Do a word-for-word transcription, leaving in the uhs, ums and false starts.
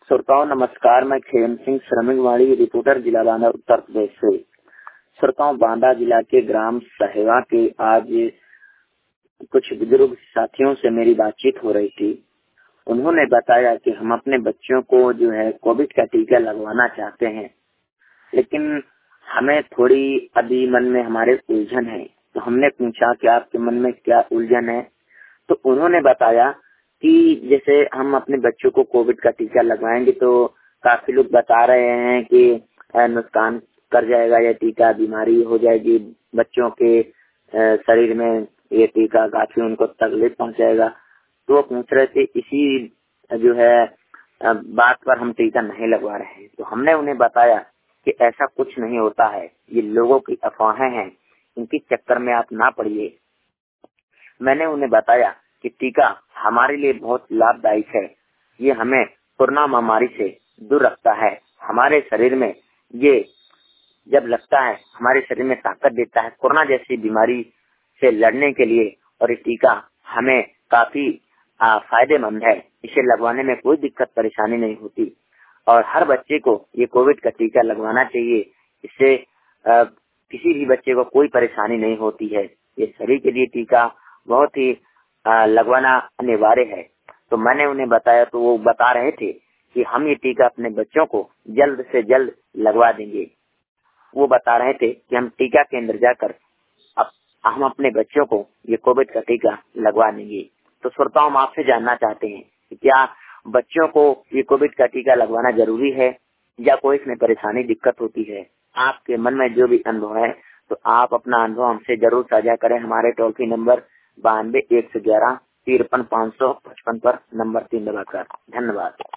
श्रोताओं नमस्कार, मैं खेम सिंह श्रमिकवाड़ी रिपोर्टर जिला बांदा उत्तर प्रदेश से। श्रोताओं, बांदा जिला के ग्राम सहेवा के आज कुछ बुजुर्ग साथियों से मेरी बातचीत हो रही थी। उन्होंने बताया कि हम अपने बच्चों को जो है कोविड का टीका लगवाना चाहते हैं, लेकिन हमें थोड़ी अभी मन में हमारे उलझन है। तो हमने पूछा कि आपके मन में क्या उलझन है, तो उन्होंने बताया कि जैसे हम अपने बच्चों को कोविड का टीका लगवाएंगे तो काफी लोग बता रहे हैं कि नुकसान कर जाएगा यह टीका, बीमारी हो जाएगी बच्चों के शरीर में, ये टीका काफी उनको तकलीफ पहुंचाएगा। तो वो पूछ रहे थे, इसी जो है बात पर हम टीका नहीं लगवा रहे हैं। तो हमने उन्हें बताया कि ऐसा कुछ नहीं होता है, ये लोगों की अफवाहें हैं, इनकी चक्कर में आप ना पड़िए। मैंने उन्हें बताया कि टीका हमारे लिए बहुत लाभदायक है, ये हमें कोरोना महामारी से दूर रखता है। हमारे शरीर में ये जब लगता है, हमारे शरीर में ताकत देता है कोरोना जैसी बीमारी से लड़ने के लिए, और ये टीका हमें काफी फायदेमंद है। इसे लगवाने में कोई दिक्कत परेशानी नहीं होती और हर बच्चे को ये कोविड का टीका लगवाना चाहिए। इससे आ, किसी भी बच्चे को कोई परेशानी नहीं होती है। ये सभी के लिए टीका बहुत ही लगवाना अनिवार्य है। तो मैंने उन्हें बताया तो वो बता रहे थे कि हम ये टीका अपने बच्चों को जल्द से जल्द लगवा देंगे। वो बता रहे थे कि हम टीका केंद्र जाकर अब हम अपने बच्चों को ये कोविड का टीका लगवा देंगे। तो श्रोताओं, हम आपसे जानना चाहते हैं कि क्या बच्चों को ये कोविड का टीका लगवाना जरूरी है या कोई इसमें परेशानी दिक्कत होती है? आपके मन में जो भी अनुभव है तो आप अपना अनुभव हमसे जरूर साझा करें। हमारे टोल फ्री नंबर बानवे एक सौ ग्यारह तिरपन पाँच सौ पचपन पर नंबर तीन दबाकर। धन्यवाद।